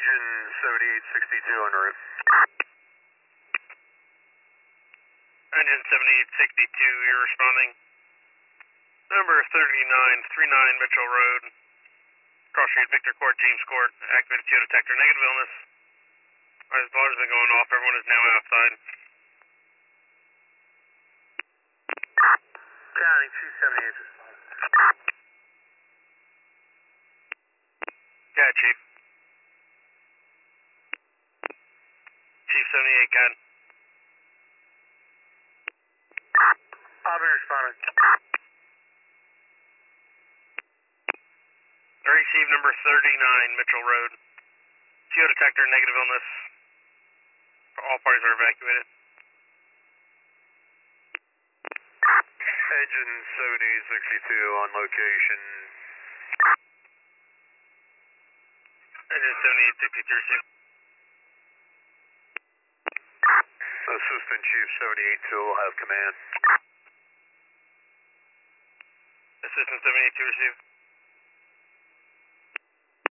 Engine 7862 en route. Engine 7862, you're responding. Number 3939 Mitchell Road. Cross Street, Victor Court, James Court. Activated CO detector, negative illness. Alright, the alarm's been going off. Everyone is now outside. County 278. Yeah, Chief. Chief 78, got it. I'll be responding. I received number 39 Mitchell Road. CO detector, negative illness. All parties are evacuated. Engine 7862 on location. Engine 7862, receive. Assistant Chief 782 will have command. Assistant 782, receive.